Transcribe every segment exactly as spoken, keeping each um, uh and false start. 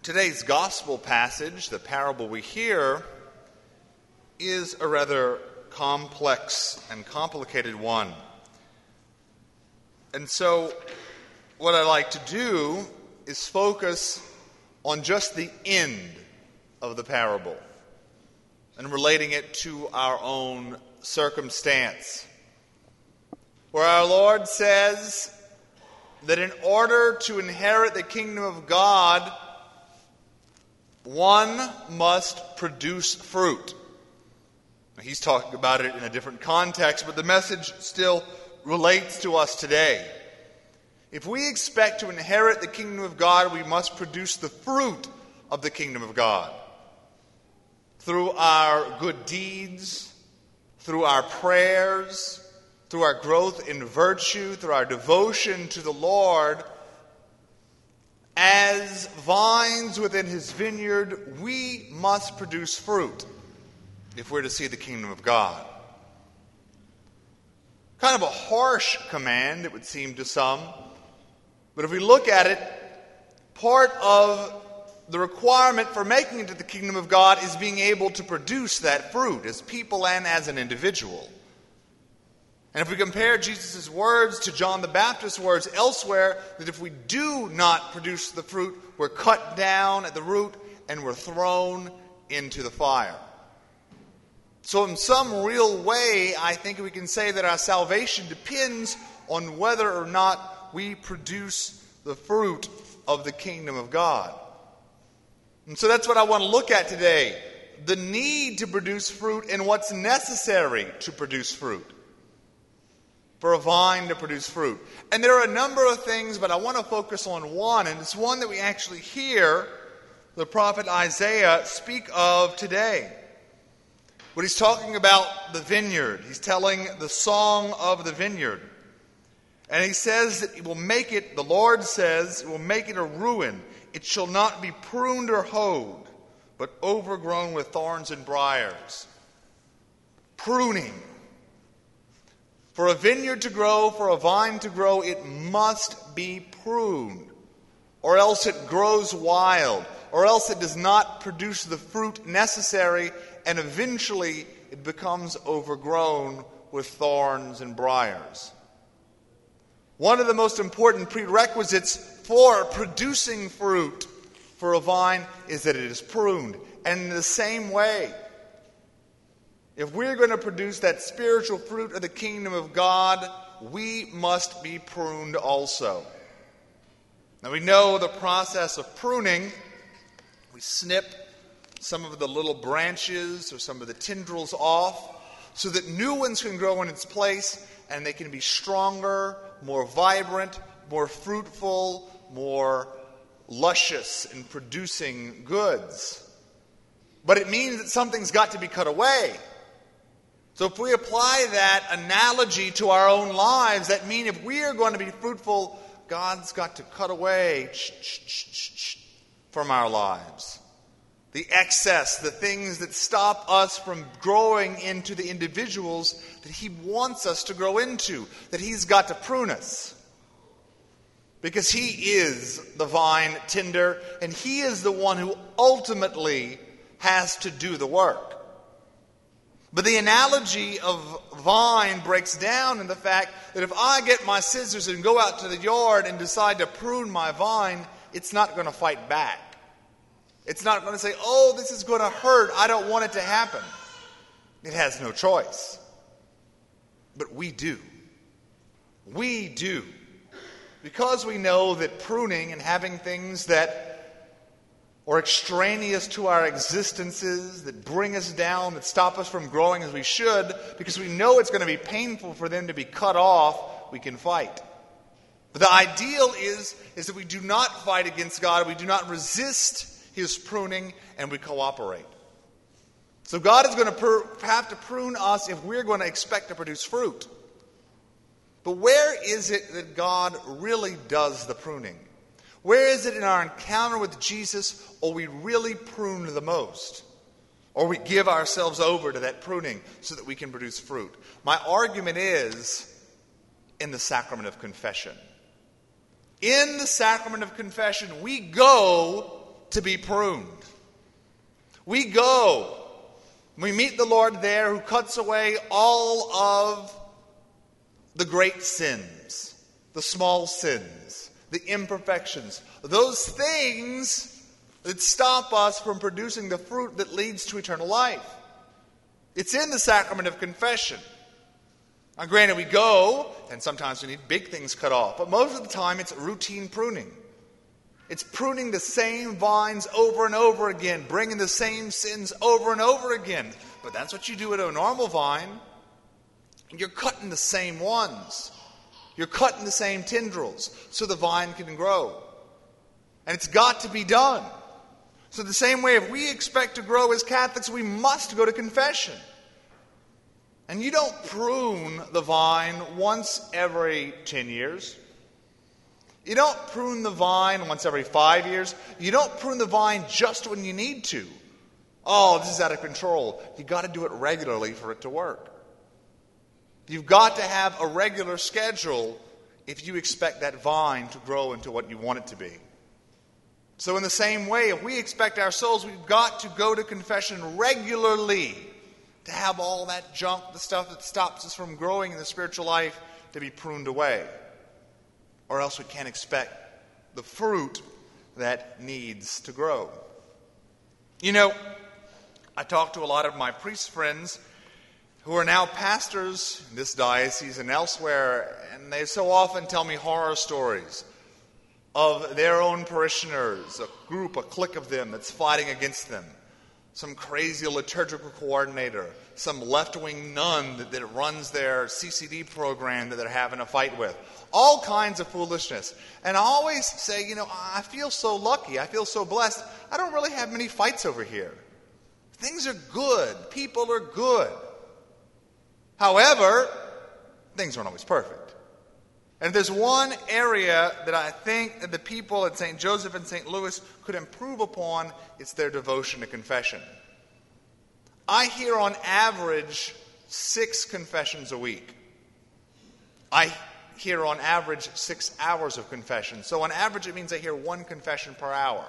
Today's gospel passage, the parable we hear, is a rather complex and complicated one. And so what I like to do is focus on just the end of the parable and relating it to our own circumstance, where our Lord says that in order to inherit the kingdom of God, one must produce fruit. Now, he's talking about it in a different context, but the message still relates to us today. If we expect to inherit the kingdom of God, we must produce the fruit of the kingdom of God through our good deeds, through our prayers, through our growth in virtue, through our devotion to the Lord. As vines within his vineyard, we must produce fruit if we're to see the kingdom of God. Kind of a harsh command, it would seem to some. But if we look at it, part of the requirement for making it to the kingdom of God is being able to produce that fruit as people and as an individual. And if we compare Jesus' words to John the Baptist's words elsewhere, that if we do not produce the fruit, we're cut down at the root and we're thrown into the fire. So in some real way, I think we can say that our salvation depends on whether or not we produce the fruit of the kingdom of God. And so that's what I want to look at today. The need to produce fruit and what's necessary to produce fruit. For a vine to produce fruit. And there are a number of things, but I want to focus on one, and it's one that we actually hear the prophet Isaiah speak of today. When he's talking about the vineyard, he's telling the song of the vineyard. And he says that it will make it, the Lord says, it will make it a ruin. It shall not be pruned or hoed, but overgrown with thorns and briars. Pruning. For a vineyard to grow, for a vine to grow, it must be pruned, or else it grows wild, or else it does not produce the fruit necessary, and eventually it becomes overgrown with thorns and briars. One of the most important prerequisites for producing fruit for a vine is that it is pruned. And in the same way, if we're going to produce that spiritual fruit of the kingdom of God, we must be pruned also. Now we know the process of pruning. We snip some of the little branches or some of the tendrils off so that new ones can grow in its place and they can be stronger, more vibrant, more fruitful, more luscious in producing goods. But it means that something's got to be cut away. So if we apply that analogy to our own lives, that means if we are going to be fruitful, God's got to cut away from our lives. The excess, the things that stop us from growing into the individuals that he wants us to grow into, that he's got to prune us. Because he is the vine tender, and he is the one who ultimately has to do the work. But the analogy of vine breaks down in the fact that if I get my scissors and go out to the yard and decide to prune my vine, it's not going to fight back. It's not going to say, oh, this is going to hurt. I don't want it to happen. It has no choice. But we do. We do. Because we know that pruning and having things that or extraneous to our existences, that bring us down, that stop us from growing as we should, because we know it's going to be painful for them to be cut off, we can fight. But the ideal is, is that we do not fight against God, we do not resist his pruning, and we cooperate. So God is going to pr- have to prune us if we're going to expect to produce fruit. But where is it that God really does the pruning? Where is it in our encounter with Jesus, or we really prune the most? Or we give ourselves over to that pruning so that we can produce fruit? My argument is in the sacrament of confession. In the sacrament of confession, we go to be pruned. We go, we meet the Lord there who cuts away all of the great sins, the small sins, the imperfections, those things that stop us from producing the fruit that leads to eternal life. It's in the sacrament of confession. Now, granted, we go, and sometimes we need big things cut off, but most of the time it's routine pruning. It's pruning the same vines over and over again, bringing the same sins over and over again. But that's what you do at a normal vine. You're cutting the same ones. You're cutting the same tendrils so the vine can grow. And it's got to be done. So the same way, if we expect to grow as Catholics, we must go to confession. And you don't prune the vine once every ten years. You don't prune the vine once every five years. You don't prune the vine just when you need to. Oh, this is out of control. You've got to do it regularly for it to work. You've got to have a regular schedule if you expect that vine to grow into what you want it to be. So in the same way, if we expect our souls, we've got to go to confession regularly to have all that junk, the stuff that stops us from growing in the spiritual life, to be pruned away. Or else we can't expect the fruit that needs to grow. You know, I talk to a lot of my priest friends who are now pastors in this diocese and elsewhere, and they so often tell me horror stories of their own parishioners, a group, a clique of them that's fighting against them. Some crazy liturgical coordinator, some left-wing nun that, that runs their C C D program that they're having a fight with. All kinds of foolishness. And I always say, you know, I feel so lucky. I feel so blessed. I don't really have many fights over here. Things are good. People are good. However, things aren't always perfect. And if there's one area that I think that the people at Saint Joseph and Saint Louis could improve upon, it's their devotion to confession. I hear on average six confessions a week. I hear on average six hours of confession. So on average it means I hear one confession per hour.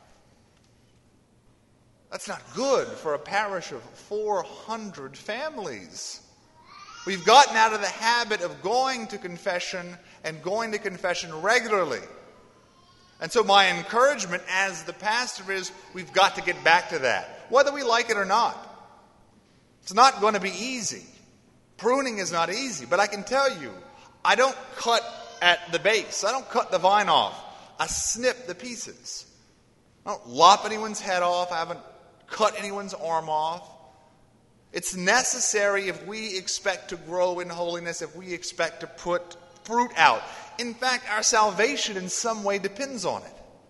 That's not good for a parish of four hundred families. We've gotten out of the habit of going to confession and going to confession regularly. And so my encouragement as the pastor is we've got to get back to that, whether we like it or not. It's not going to be easy. Pruning is not easy, but I can tell you, I don't cut at the base. I don't cut the vine off. I snip the pieces. I don't lop anyone's head off. I haven't cut anyone's arm off. It's necessary if we expect to grow in holiness, if we expect to put fruit out. In fact, our salvation in some way depends on it.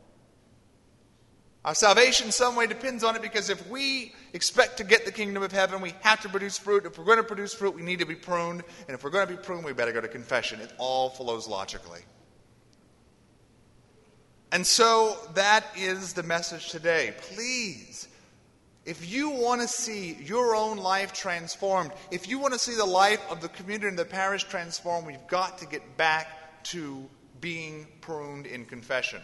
Our salvation in some way depends on it because if we expect to get the kingdom of heaven, we have to produce fruit. If we're going to produce fruit, we need to be pruned. And if we're going to be pruned, we better go to confession. It all flows logically. And so that is the message today. Please, if you want to see your own life transformed, if you want to see the life of the community and the parish transformed, we've got to get back to being pruned in confession.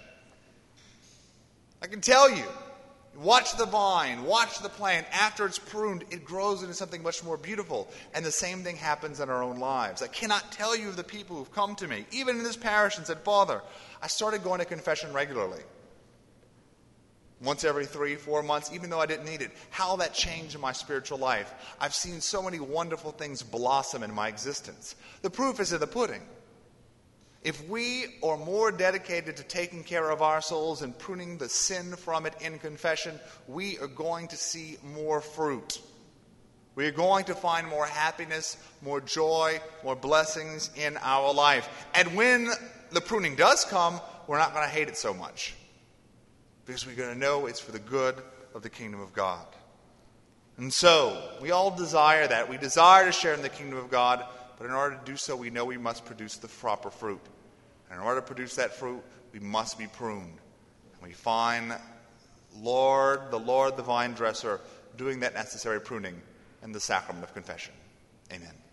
I can tell you, watch the vine, watch the plant. After it's pruned, it grows into something much more beautiful. And the same thing happens in our own lives. I cannot tell you of the people who've come to me, even in this parish, and said, Father, I started going to confession regularly. Once every three, four months, even though I didn't need it. How that changed my spiritual life. I've seen so many wonderful things blossom in my existence. The proof is in the pudding. If we are more dedicated to taking care of our souls and pruning the sin from it in confession, we are going to see more fruit. We are going to find more happiness, more joy, more blessings in our life. And when the pruning does come, we're not going to hate it so much. Because we're going to know it's for the good of the kingdom of God. And so, we all desire that. We desire to share in the kingdom of God, but in order to do so, we know we must produce the proper fruit. And in order to produce that fruit, we must be pruned. And we find Lord, the Lord, the vine dresser, doing that necessary pruning in the sacrament of confession. Amen.